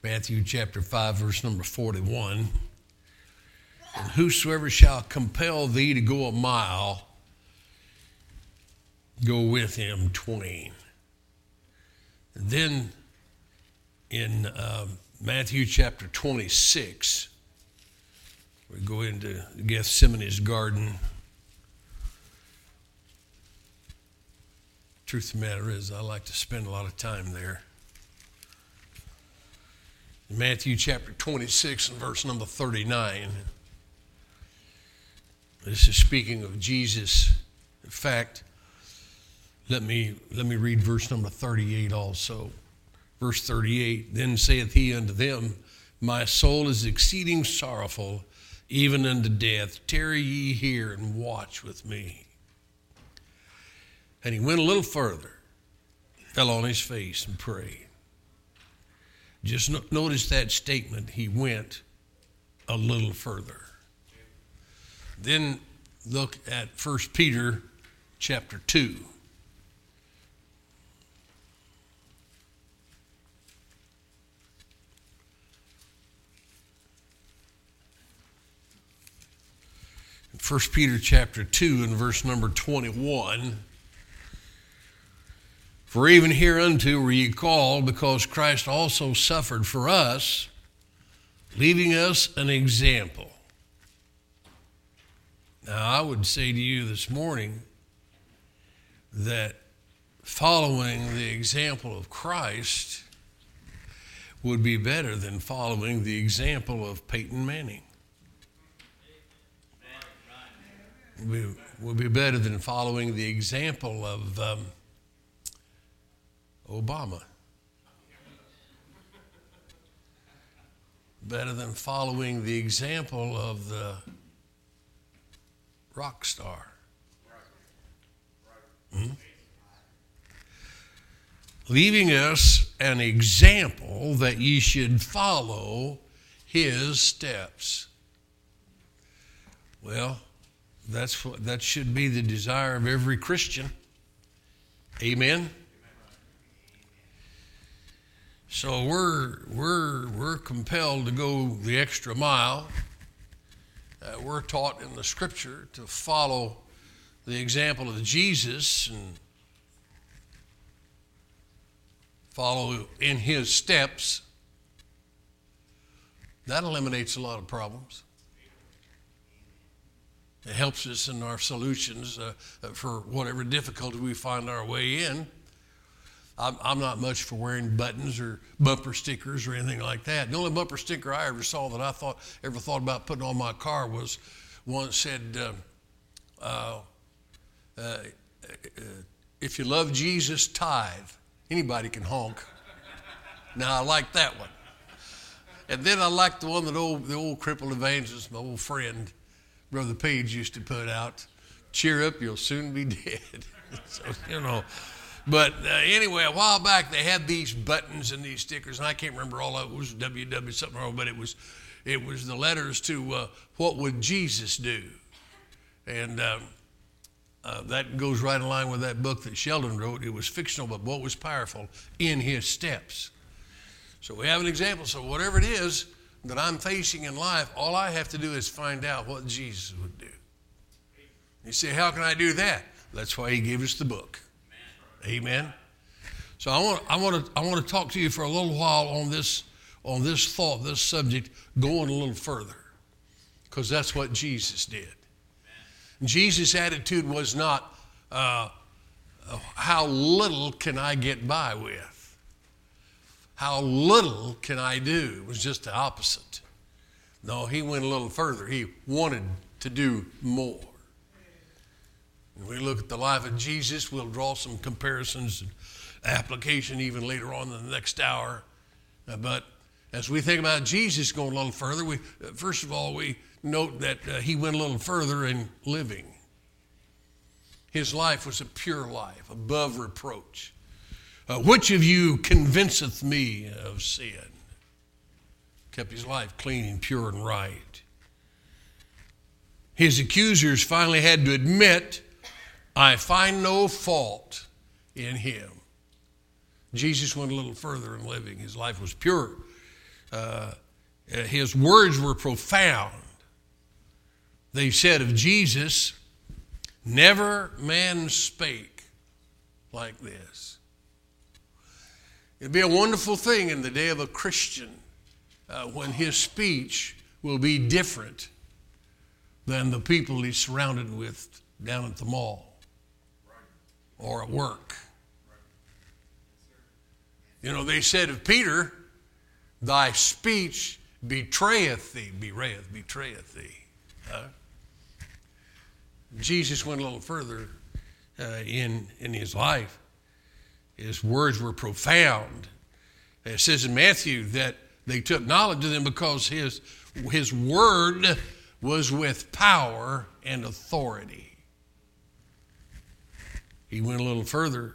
Matthew chapter 5, verse number 41. And whosoever shall compel thee to go a mile, go with him twain. And then in Matthew chapter 26, we go into Gethsemane's garden. Truth of the matter is, I like to spend a lot of time there. In Matthew chapter 26 and verse number 39, this is speaking of Jesus. In fact, let me read verse number 38 also. Verse 38, then saith he unto them, my soul is exceeding sorrowful, even unto death. Tarry ye here and watch with me. And he went a little further, fell on his face and prayed. Just notice that statement, he went a little further. Then look at 1 Peter chapter 2. In 1 Peter chapter 2 and verse number 21, for even hereunto were ye called, because Christ also suffered for us, leaving us an example. Now, I would say to you this morning that following the example of Christ would be better than following the example of Peyton Manning. Would be better than following the example of Obama. Better than following the example of the rock star. Leaving us an example that ye should follow his steps. Well, that should be the desire of every Christian. Amen. So we're compelled to go the extra mile. We're taught in the Scripture to follow the example of Jesus and follow in his steps. That eliminates a lot of problems. It helps us in our solutions for whatever difficulty we find our way in. I'm not much for wearing buttons or bumper stickers or anything like that. The only bumper sticker I ever saw that I ever thought about putting on my car was one that said, if you love Jesus, tithe. Anybody can honk. Now, I like that one. And then I like the one that the old crippled evangelist, my old friend, Brother Page, used to put out, cheer up, you'll soon be dead. So, But anyway, a while back they had these buttons and these stickers, and I can't remember all of it. It was WW something wrong, but it was the letters to what would Jesus do, and that goes right in line with that book that Sheldon wrote. It was fictional, but what was powerful in his steps. So we have an example. So whatever it is that I'm facing in life, all I have to do is find out what Jesus would do. You say, how can I do that? That's why he gave us the book. Amen. So I want to talk to you for a little while on this thought, this subject, going a little further, because that's what Jesus did. Jesus' attitude was not how little can I get by with, how little can I do. It was just the opposite. No, he went a little further. He wanted to do more. When we look at the life of Jesus, we'll draw some comparisons and application even later on in the next hour. But as we think about Jesus going a little further, first of all, we note that he went a little further in living. His life was a pure life, above reproach. Which of you convinceth me of sin? Kept his life clean and pure and right. His accusers finally had to admit, I find no fault in him. Jesus went a little further in living. His life was pure. his words were profound. They said of Jesus, never man spake like this. It'd be a wonderful thing in the day of a Christian when his speech will be different than the people he's surrounded with down at the mall or at work. You know, they said of Peter, thy speech betrayeth thee. Betrayeth thee. Jesus went a little further in his life. His words were profound. It says in Matthew that they took knowledge of them because his word was with power and authority. He went a little further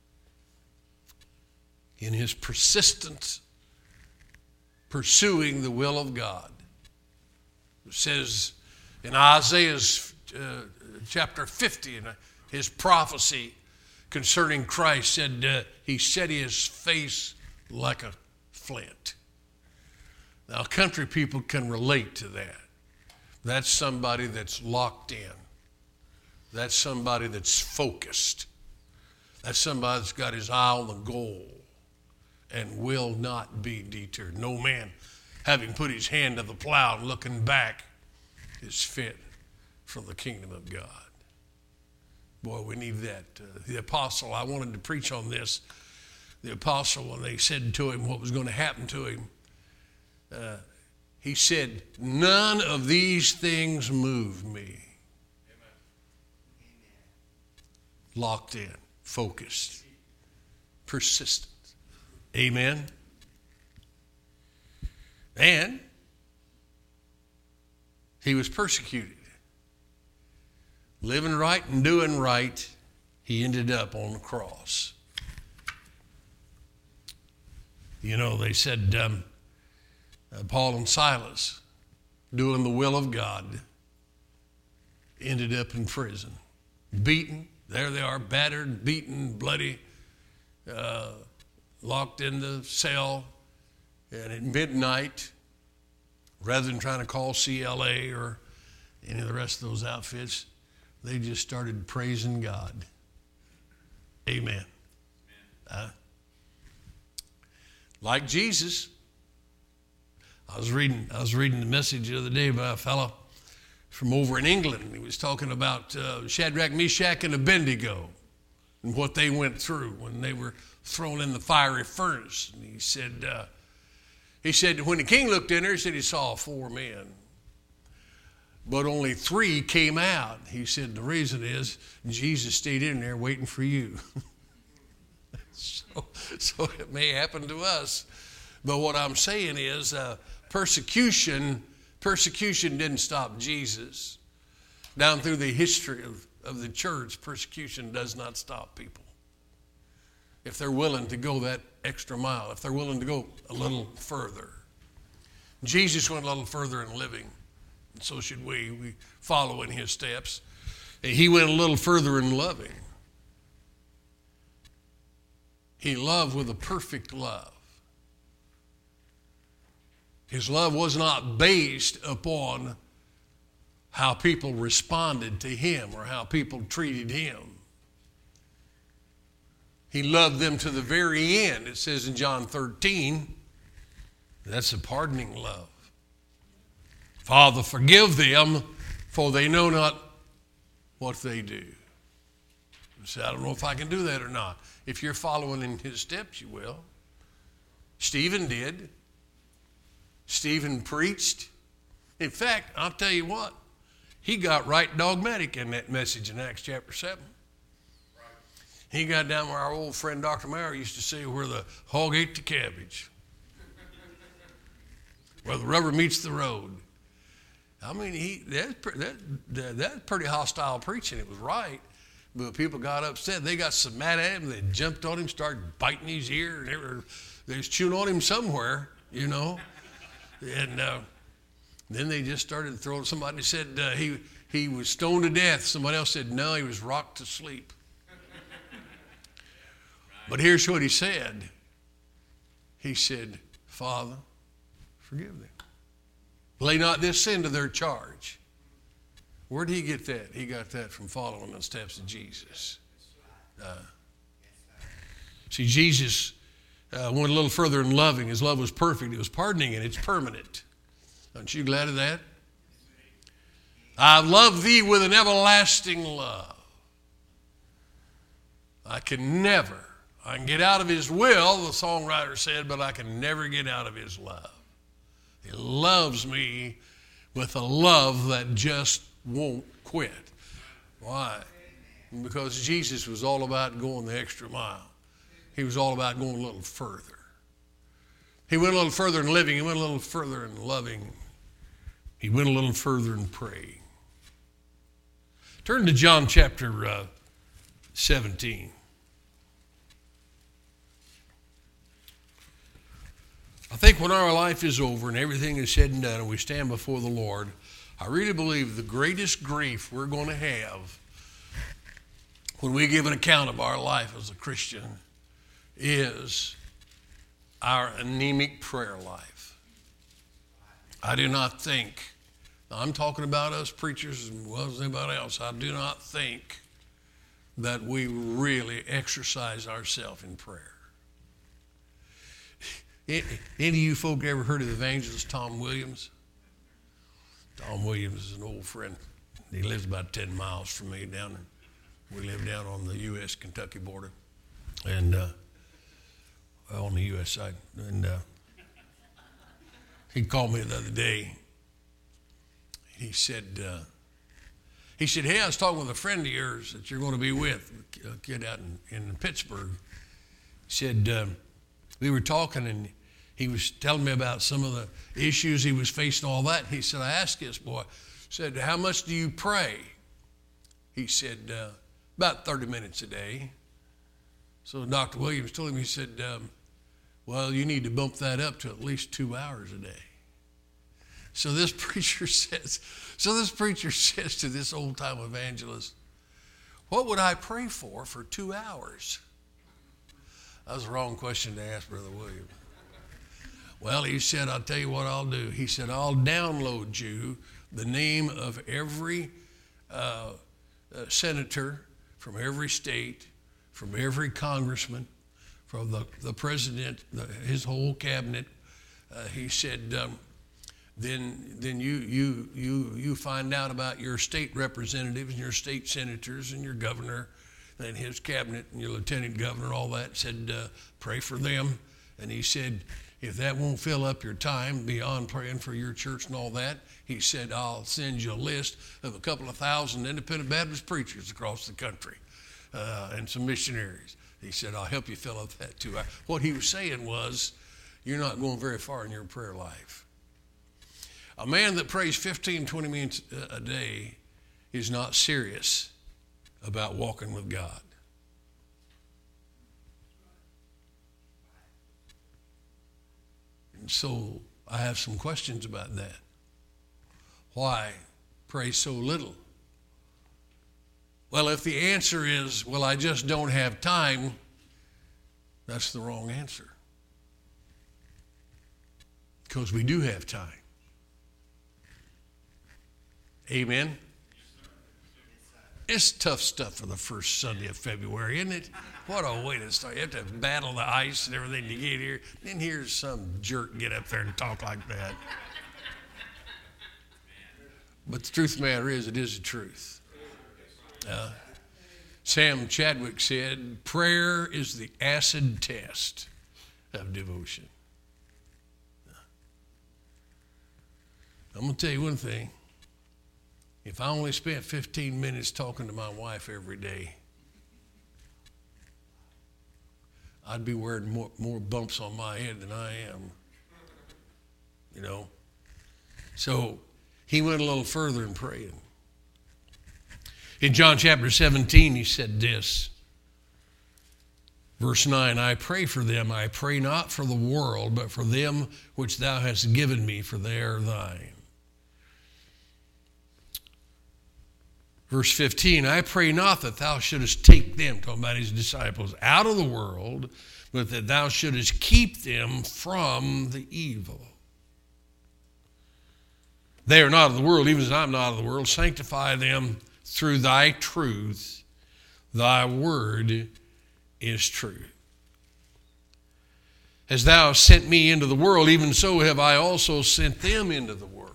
in his persistence pursuing the will of God. It says in Isaiah's chapter 50, in his prophecy concerning Christ, said he set his face like a flint. Now, country people can relate to that. That's somebody that's locked in. That's somebody that's focused. That's somebody that's got his eye on the goal and will not be deterred. No man, having put his hand to the plow and looking back, is fit for the kingdom of God. Boy, we need that. The apostle, I wanted to preach on this. The apostle, when they said to him what was going to happen to him, he said, none of these things move me. Amen. Locked in, focused, persistent. Amen. And he was persecuted. Living right and doing right, he ended up on the cross. You know, they said Paul and Silas, doing the will of God, ended up in prison. Beaten, there they are, battered, beaten, bloody, locked in the cell. And at midnight, rather than trying to call CLA or any of the rest of those outfits, they just started praising God. Amen. Like Jesus, I was reading the message the other day by a fellow from over in England. He was talking about Shadrach, Meshach, and Abednego and what they went through when they were thrown in the fiery furnace. And he said when the king looked in there, he said he saw 4 men, but only 3 came out. He said the reason is Jesus stayed in there waiting for you. So it may happen to us. But what I'm saying is persecution didn't stop Jesus. Down through the history of the church, persecution does not stop people. If they're willing to go that extra mile, if they're willing to go a little further. Jesus went a little further in living, and so should we. We follow in his steps. He went a little further in loving. He loved with a perfect love. His love was not based upon how people responded to him or how people treated him. He loved them to the very end. It says in John 13, that's a pardoning love. Father, forgive them, for they know not what they do. You say, I don't know if I can do that or not. If you're following in his steps, you will. Stephen did. Stephen preached. In fact, I'll tell you what, he got right dogmatic in that message in Acts chapter 7. Right. He got down where our old friend Dr. Maurer used to say, where the hog ate the cabbage. Where the rubber meets the road. I mean, that's pretty hostile preaching. It was right. But people got upset. They got so mad at him, they jumped on him, started biting his ear, and they was chewing on him somewhere, you know. And then they just started throwing. Somebody said he was stoned to death. Somebody else said, no, he was rocked to sleep. But here's what he said. He said, Father, Forgive them. Lay not this sin to their charge. Where did he get that? He got that from following the steps of Jesus. See, Jesus went a little further in loving. His love was perfect. It was pardoning, and it's permanent. Aren't you glad of that? I love thee with an everlasting love. I can get out of his will, the songwriter said, but I can never get out of his love. He loves me with a love that just won't quit. Why? Because Jesus was all about going the extra mile. He was all about going a little further. He went a little further in living. He went a little further in loving. He went a little further in praying. Turn to John chapter 17. I think when our life is over and everything is said and done and we stand before the Lord, I really believe the greatest grief we're going to have when we give an account of our life as a Christian is our anemic prayer life. I do not think, I'm talking about us preachers as well as anybody else, I do not think that we really exercise ourselves in prayer. Any of you folk ever heard of evangelist Tom Williams? Tom Williams is an old friend. He lives about 10 miles from me we live down on the U.S.-Kentucky border, and on the U.S. side. And he called me the other day. He said, hey, I was talking with a friend of yours that you're going to be with, a kid out in Pittsburgh. He said, we were talking, and he was telling me about some of the issues he was facing, all that. He said, I asked this boy, said, how much do you pray? He said, about 30 minutes a day. So Dr. Williams told him, he said, well, you need to bump that up to at least 2 hours a day. So this preacher says to this old-time evangelist, what would I pray for 2 hours? That was the wrong question to ask Brother Williams. Well, he said, I'll tell you what I'll do. He said, I'll download you the name of every senator from every state, from every congressman, from the president, his whole cabinet. He said, then you find out about your state representatives and your state senators and your governor and his cabinet and your lieutenant governor, all that. Said, pray for them. And he said, if that won't fill up your time beyond praying for your church and all that, he said, I'll send you a list of a couple of thousand independent Baptist preachers across the country and some missionaries. He said, I'll help you fill up that 2 hours. What he was saying was, you're not going very far in your prayer life. A man that prays 15, 20 minutes a day is not serious about walking with God. And so I have some questions about that. Why pray so little? Well, if the answer is, well, I just don't have time, that's the wrong answer. Because we do have time. Amen? It's tough stuff for the first Sunday of February, isn't it? What a way to start. You have to battle the ice and everything to get here. Then here's some jerk get up there and talk like that. But the truth of the matter is, it is the truth. Sam Chadwick said, prayer is the acid test of devotion. I'm going to tell you one thing. If I only spent 15 minutes talking to my wife every day, I'd be wearing more bumps on my head than I am. You know? So he went a little further in praying. In John chapter 17, he said this. Verse 9, I pray for them. I pray not for the world, but for them which thou hast given me, for they are thine. Verse 15, I pray not that thou shouldest take them, talking about his disciples, out of the world, but that thou shouldest keep them from the evil. They are not of the world, even as I am not of the world. Sanctify them through thy truth. Thy word is true. As thou hast sent me into the world, even so have I also sent them into the world.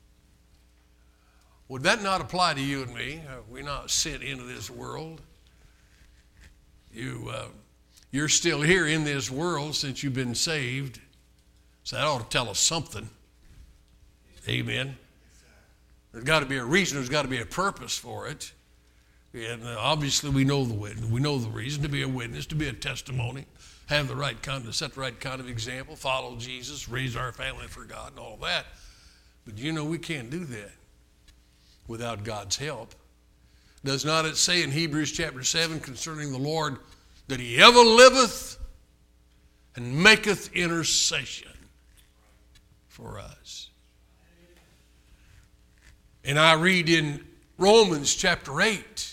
Would that not apply to you and me? Are we not sent into this world? You're still here in this world since you've been saved. So that ought to tell us something. Amen. There's got to be a reason. There's got to be a purpose for it. And obviously we know the witness. We know the reason to be a witness, to be a testimony, have the right kind of, set the right kind of example, follow Jesus, raise our family for God and all that. But you know we can't do that without God's help. Does not it say in Hebrews chapter 7 concerning the Lord that he ever liveth and maketh intercession for us? And I read in Romans chapter 8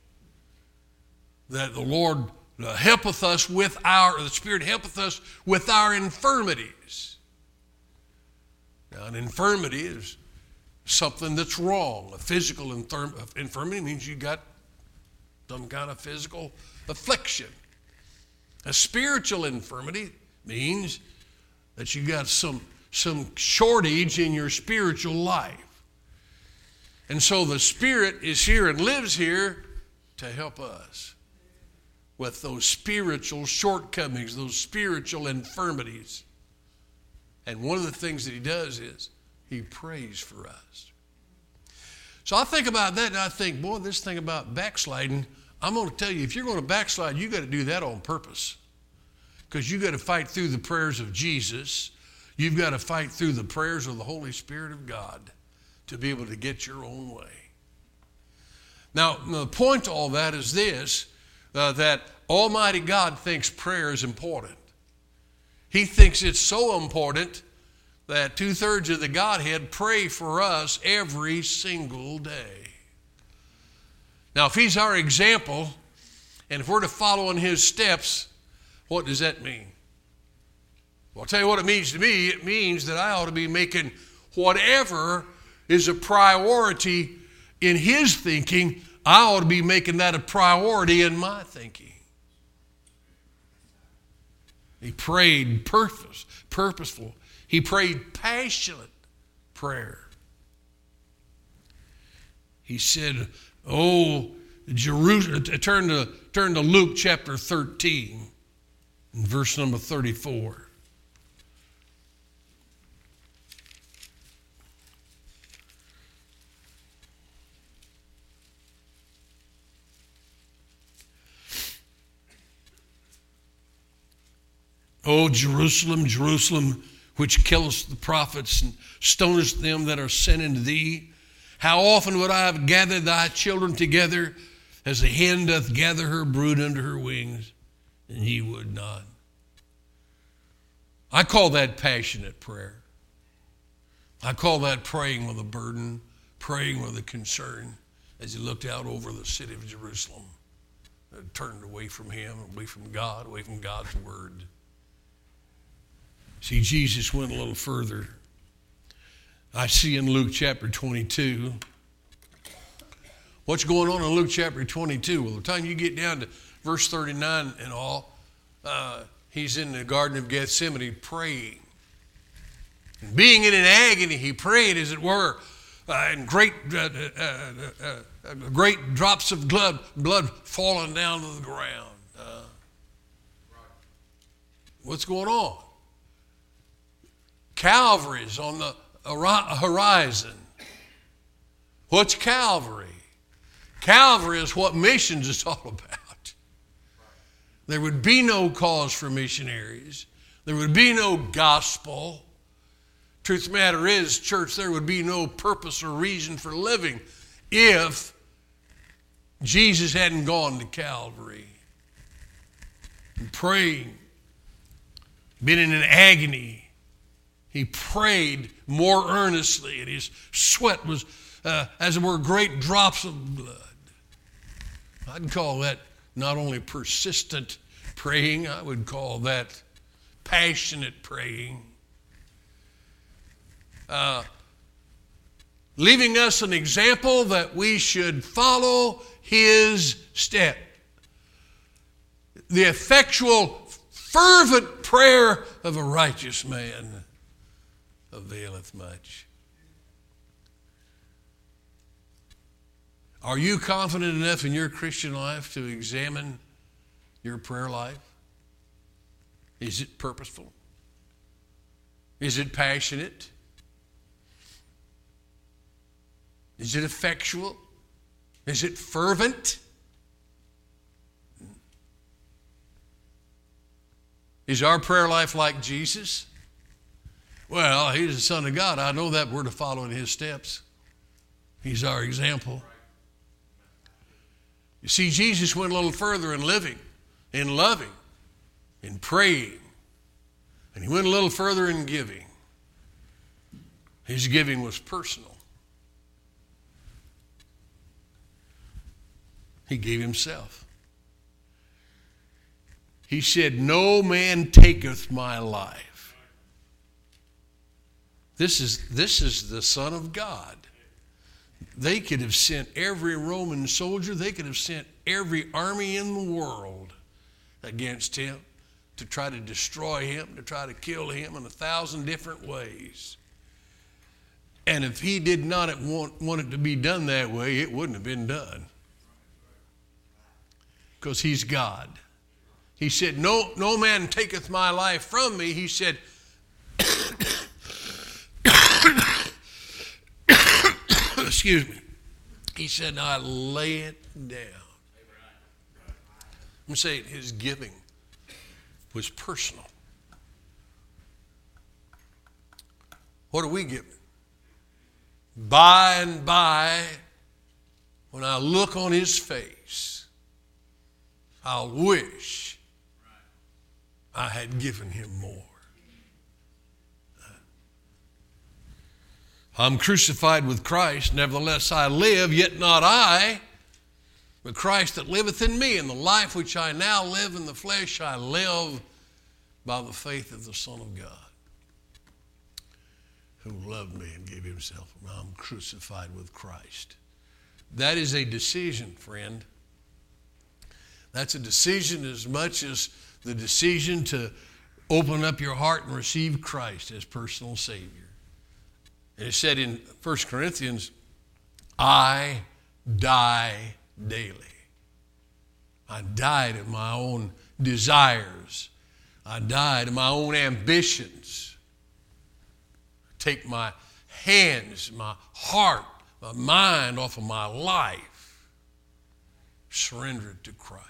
that the Lord helpeth us with the Spirit helpeth us with our infirmities. Now, an infirmity is something that's wrong. A physical infirmity means you got some kind of physical affliction. A spiritual infirmity means that you got some shortage in your spiritual life. And so the Spirit is here and lives here to help us with those spiritual shortcomings, those spiritual infirmities. And one of the things that he does is he prays for us. So I think about that and I think, boy, this thing about backsliding, I'm going to tell you, if you're going to backslide, you got to do that on purpose. Because you got to fight through the prayers of Jesus. You've got to fight through the prayers of the Holy Spirit of God to be able to get your own way. Now, the point to all that is this, that Almighty God thinks prayer is important. He thinks it's so important that 2/3 of the Godhead pray for us every single day. Now, if he's our example, and if we're to follow in his steps, what does that mean? Well, I'll tell you what it means to me. It means that I ought to be making whatever is a priority in his thinking, I ought to be making that a priority in my thinking. He prayed purposeful. He prayed passionate prayer. He said, "Oh, Jerusalem," turn to Luke chapter 13, and verse number 34. O Jerusalem, Jerusalem, which killest the prophets and stonest them that are sent unto thee, how often would I have gathered thy children together as a hen doth gather her brood under her wings, and ye would not. I call that passionate prayer. I call that praying with a burden, praying with a concern as he looked out over the city of Jerusalem, turned away from him, away from God, away from God's word. See, Jesus went a little further. I see in Luke chapter 22. What's going on in Luke chapter 22? Well, the time you get down to verse 39 and all, he's in the Garden of Gethsemane praying. And being in an agony, he prayed, as it were, and great drops of blood falling down to the ground. What's going on? Calvary's on the horizon. What's Calvary? Calvary is what missions is all about. There would be no cause for missionaries. There would be no gospel. Truth of the matter is, church, there would be no purpose or reason for living if Jesus hadn't gone to Calvary and praying, been in an agony. He prayed more earnestly, and his sweat was, as it were, great drops of blood. I'd call that not only persistent praying, I would call that passionate praying. leaving us an example that we should follow his step. The effectual, fervent prayer of a righteous man availeth much. Are you confident enough in your Christian life to examine your prayer life? Is it purposeful? Is it passionate? Is it effectual? Is it fervent? Is our prayer life like Jesus? Well, he's the Son of God. I know that we're to follow in his steps. He's our example. You see, Jesus went a little further in living, in loving, in praying. And he went a little further in giving. His giving was personal. He gave himself. He said, "No man taketh my life." This is the Son of God. They could have sent every Roman soldier, they could have sent every army in the world against him to try to destroy him, to try to kill him in 1,000 different ways. And if he did not want it to be done that way, it wouldn't have been done. Because he's God. He said, no man taketh my life from me. He said, excuse me. He said, I lay it down. I'm saying his giving was personal. What are we giving? By and by, when I look on his face, I'll wish I had given him more. I'm crucified with Christ, nevertheless I live, yet not I, but Christ that liveth in me. And the life which I now live in the flesh, I live by the faith of the Son of God, who loved me and gave himself. I'm crucified with Christ. That is a decision, friend. That's a decision as much as the decision to open up your heart and receive Christ as personal Savior. And it said in 1 Corinthians, I die daily. I die to my own desires. I die to my own ambitions. Take my hands, my heart, my mind off of my life. Surrender it to Christ.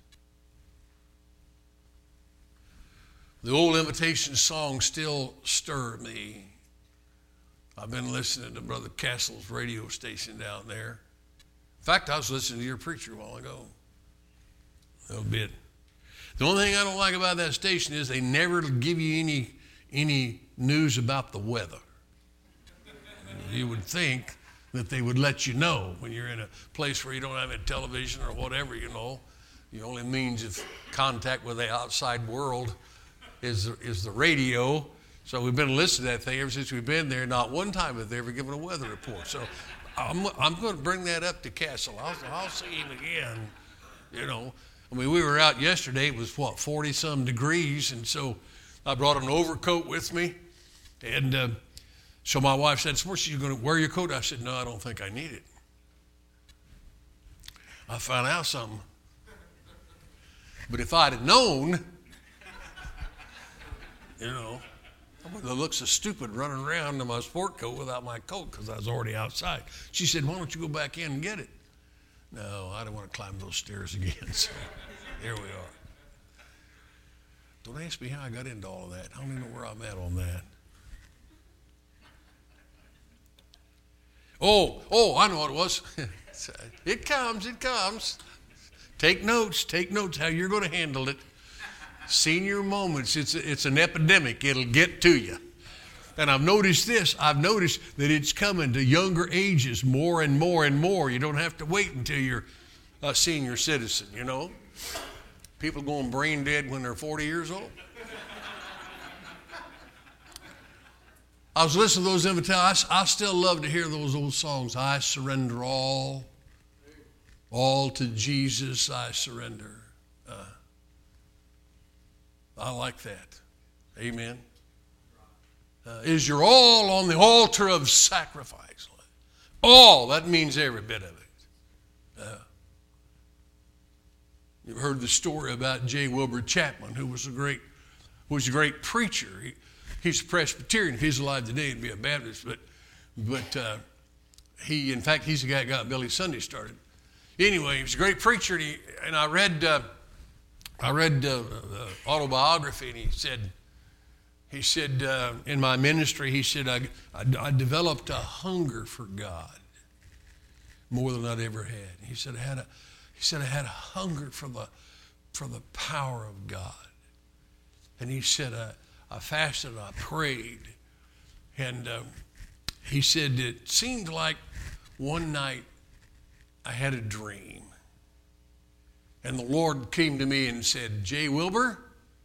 The old invitation songs still stir me. I've been listening to Brother Castle's radio station down there. In fact, I was listening to your preacher a while ago. A little bit. The only thing I don't like about that station is they never give you any news about the weather. You would think that they would let you know when you're in a place where you don't have a television or whatever, you know. The only means of contact with the outside world is the radio. So we've been listening to that thing ever since we've been there. Not one time have they ever given a weather report. So I'm going to bring that up to Castle. I'll see him again, you know. I mean, we were out yesterday. It was, 40-some degrees. And so I brought an overcoat with me. And so my wife said, "Suppose you're going to wear your coat?" I said, "No, I don't think I need it." I found out something. But if I'd have known, you know, I would have looked so stupid running around in my sport coat without my coat because I was already outside. She said, "Why don't you go back in and get it?" No, I don't want to climb those stairs again. So here we are. Don't ask me how I got into all of that. I don't even know where I'm at on that. Oh, I know what it was. It comes. Take notes how you're going to handle it. Senior moments, it's an epidemic. It'll get to you. And I've noticed this. I've noticed that it's coming to younger ages more and more and more. You don't have to wait until you're a senior citizen, you know. People going brain dead when they're 40 years old. I was listening to those invitations. I still love to hear those old songs. I surrender all to Jesus I surrender. I like that. Amen. Is your all on the altar of sacrifice? All, that means every bit of it. You've heard the story about J. Wilbur Chapman, who was a great preacher. He's a Presbyterian. If he's alive today, he'd be a Baptist. But he's the guy that got Billy Sunday started. Anyway, he was a great preacher, and I read the autobiography, and he said in my ministry, he said I developed a hunger for God more than I'd ever had. He said I had a hunger for the power of God, and he said I fasted and I prayed, and he said it seemed like one night I had a dream, and the Lord came to me and said, J. Wilbur,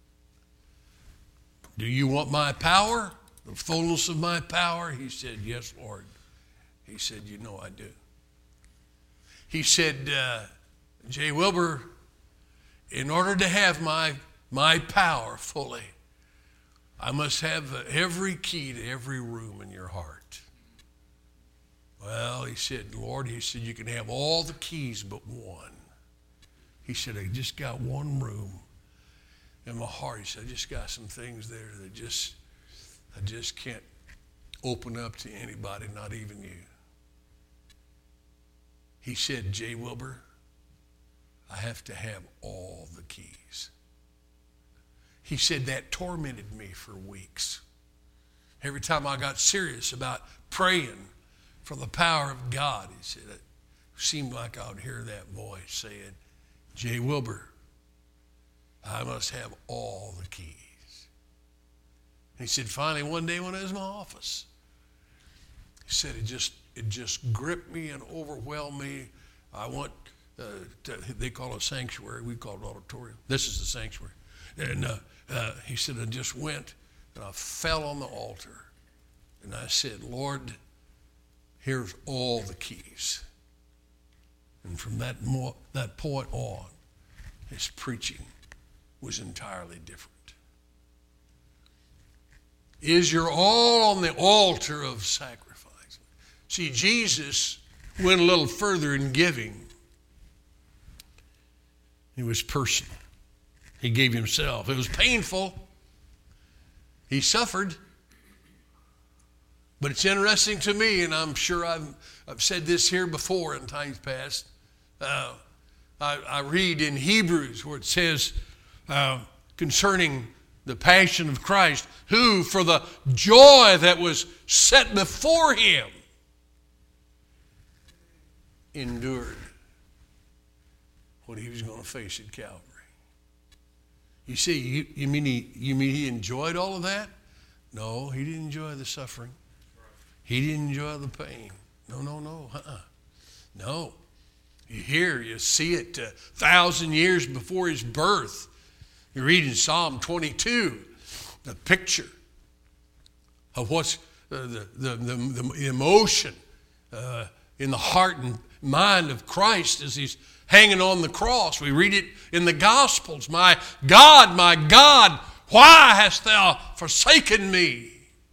do you want my power, the fullness of my power? He said, yes, Lord. He said, you know I do. He said, J. Wilbur, in order to have my power fully, I must have every key to every room in your heart. Well, he said, Lord, he said, you can have all the keys but one. He said, I just got one room in my heart. He said, I just got some things there that I just can't open up to anybody, not even you. He said, J. Wilbur, I have to have all the keys. He said that tormented me for weeks. Every time I got serious about praying for the power of God, he said, it seemed like I would hear that voice saying, J. Wilbur, I must have all the keys. And he said, finally, one day when I was in my office, he said, it just gripped me and overwhelmed me. I went, they call it sanctuary. We call it auditorium. This is the sanctuary. And he said, I just went and I fell on the altar. And I said, Lord, here's all the keys. And from that point on, his preaching was entirely different. Is your all on the altar of sacrifice? See, Jesus went a little further in giving. It was personal. He gave himself. It was painful. He suffered. But it's interesting to me, and I'm sure I've said this here before in times past. I read in Hebrews where it says concerning the passion of Christ, who for the joy that was set before him endured what he was going to face at Calvary. You see, you mean he enjoyed all of that? No, he didn't enjoy the suffering. He didn't enjoy the pain. No. No. You hear, you see it 1,000 years before his birth. You read in Psalm 22, the picture of what's the emotion in the heart and mind of Christ as he's hanging on the cross. We read it in the Gospels. My God, why hast thou forsaken me?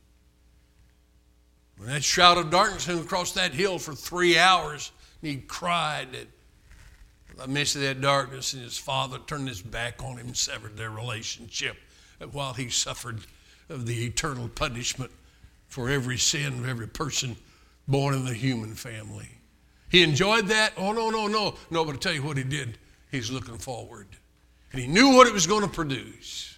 When that shroud of darkness hung across that hill for 3 hours, and he cried in the midst of that darkness, and his father turned his back on him and severed their relationship while he suffered of the eternal punishment for every sin of every person born in the human family. He enjoyed that? Oh, no. No, but I'll tell you what he did. He's looking forward. And he knew what it was going to produce.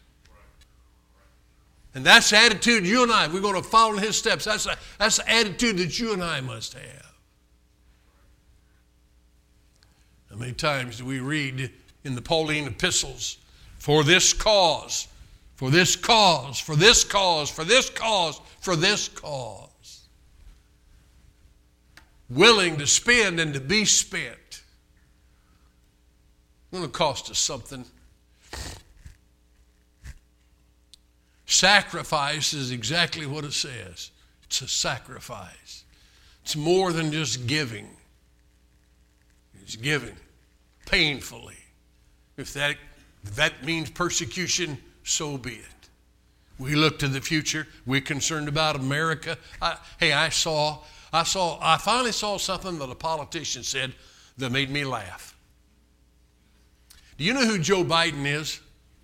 And that's the attitude you and I, we're going to follow in his steps. That's the attitude that you and I must have. How many times do we read in the Pauline epistles, for this cause, for this cause, for this cause, for this cause, for this cause. Willing to spend and to be spent. It's going to cost us something. Sacrifice is exactly what it says. It's a sacrifice. It's more than just giving. It's giving painfully. If that means persecution, so be it. We look to the future. We're concerned about America. I finally saw something that a politician said that made me laugh. Do you know who Joe Biden is?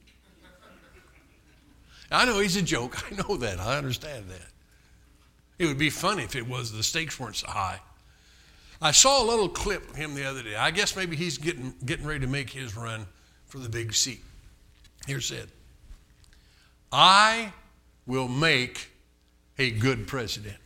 I know he's a joke. I know that. I understand that. It would be funny if the stakes weren't so high. I saw a little clip of him the other day. I guess maybe he's getting ready to make his run for the big seat. Here's it. I will make a good president.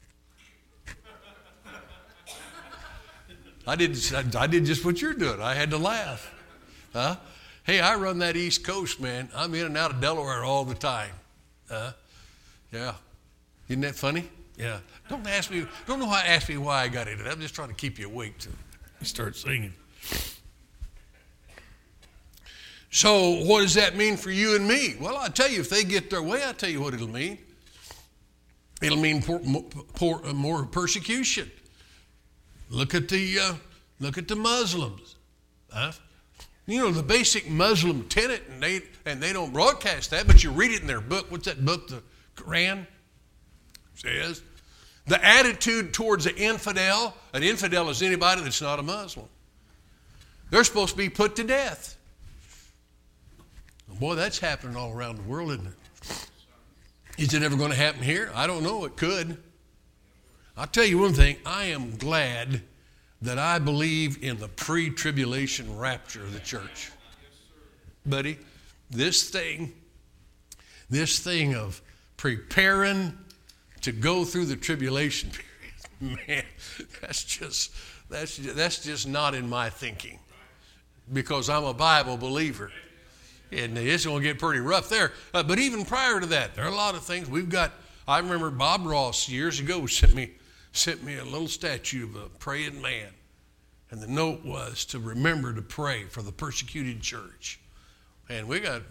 I did just what you're doing. I had to laugh. Huh? Hey, I run that East Coast, man. I'm in and out of Delaware all the time. Yeah. Isn't that funny? Yeah. Don't ask me why I got into it. I'm just trying to keep you awake till you start singing. So what does that mean for you and me? Well, I'll tell you, if they get their way, I'll tell you what it'll mean. It'll mean more persecution. Look at the Muslims. Huh? You know, the basic Muslim tenet, and they don't broadcast that, but you read it in their book. What's that book? The Quran says. The attitude towards an infidel is anybody that's not a Muslim. They're supposed to be put to death. Boy, that's happening all around the world, isn't it? Is it ever going to happen here? I don't know. It could. I'll tell you one thing. I am glad that I believe in the pre-tribulation rapture of the church. Buddy, this thing of preparing to go through the tribulation period, man, that's just not in my thinking, because I'm a Bible believer. And it's going to get pretty rough there. But even prior to that, there are a lot of things we've got. I remember Bob Ross years ago sent me a little statue of a praying man. And the note was to remember to pray for the persecuted church. And we got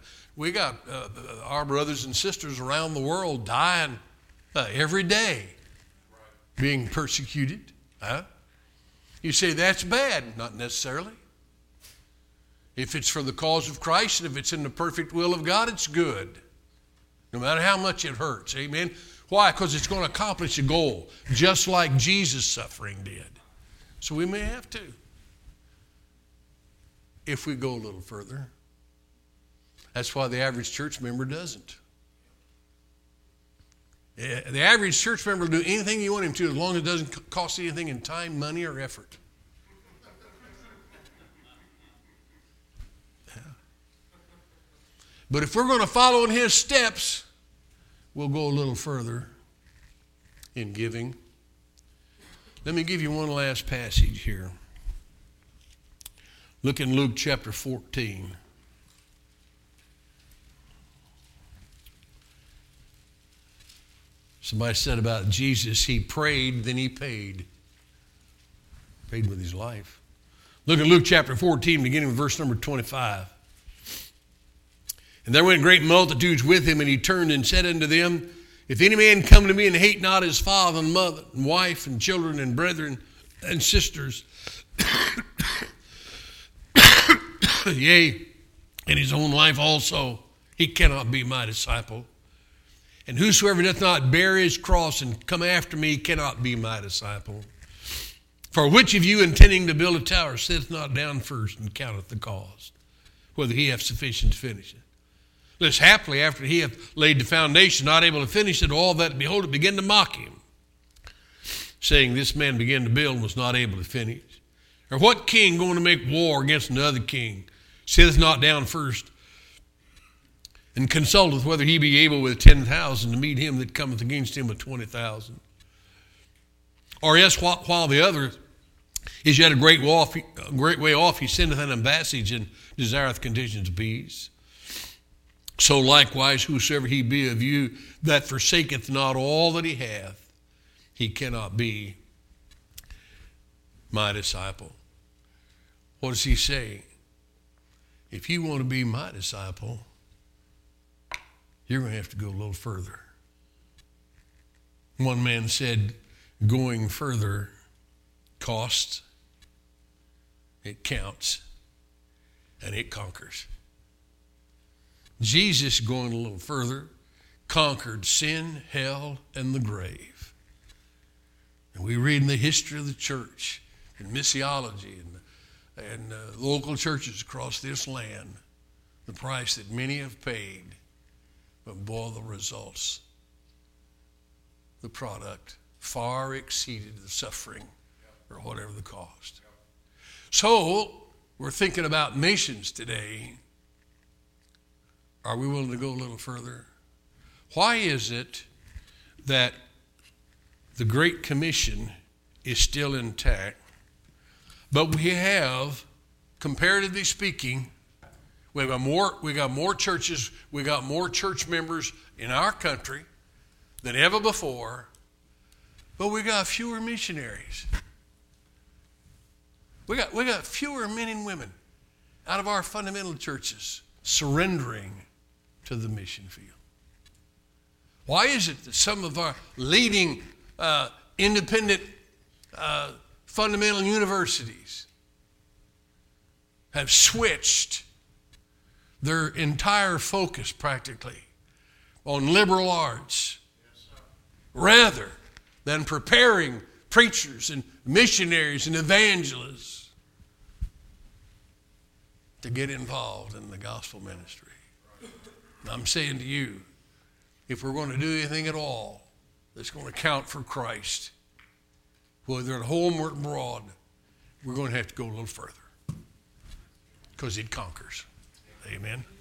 our brothers and sisters around the world dying every day, being persecuted. Huh? You say that's bad. Not necessarily. If it's for the cause of Christ and if it's in the perfect will of God, it's good. No matter how much it hurts. Amen. Why? Because it's going to accomplish a goal, just like Jesus' suffering did. So we may have to, if we go a little further. That's why the average church member doesn't. The average church member will do anything you want him to, as long as it doesn't cost anything in time, money, or effort. But if we're going to follow in his steps, we'll go a little further in giving. Let me give you one last passage here. Look in Luke chapter 14. Somebody said about Jesus, he prayed, then he paid. Paid with his life. Look at Luke chapter 14, beginning with verse number 25. And there went great multitudes with him, and he turned and said unto them, if any man come to me and hate not his father and mother and wife and children and brethren and sisters, yea, and his own life also, he cannot be my disciple. And whosoever doth not bear his cross and come after me cannot be my disciple. For which of you intending to build a tower sitteth not down first and counteth the cost, whether he have sufficient to finish it? Lest haply, after he hath laid the foundation, not able to finish it, all that behold it begin to mock him, saying, this man began to build and was not able to finish. Or what king going to make war against another king sitteth not down first and consulteth whether he be able with 10,000 to meet him that cometh against him with 20,000? Or yes, while the other is yet a great way off, he sendeth an ambassage and desireth conditions of peace. So likewise, whosoever he be of you that forsaketh not all that he hath, he cannot be my disciple. What does he say? If you want to be my disciple, you're going to have to go a little further. One man said, going further costs, it counts, and it conquers. Jesus, going a little further, conquered sin, hell, and the grave. And we read in the history of the church and missiology and local churches across this land the price that many have paid, but boy, the results, the product far exceeded the suffering or whatever the cost. So we're thinking about missions today. Are we willing to go a little further? Why is it that the Great Commission is still intact, but we have, comparatively speaking, we got more churches, we got more church members in our country than ever before, but we got fewer missionaries. We got fewer men and women out of our fundamental churches surrendering to the mission field. Why is it that some of our leading independent fundamental universities have switched their entire focus practically on liberal arts rather than preparing preachers and missionaries and evangelists to get involved in the gospel ministry? And I'm saying to you, if we're going to do anything at all that's going to count for Christ, whether at home or abroad, we're going to have to go a little further because it conquers. Amen.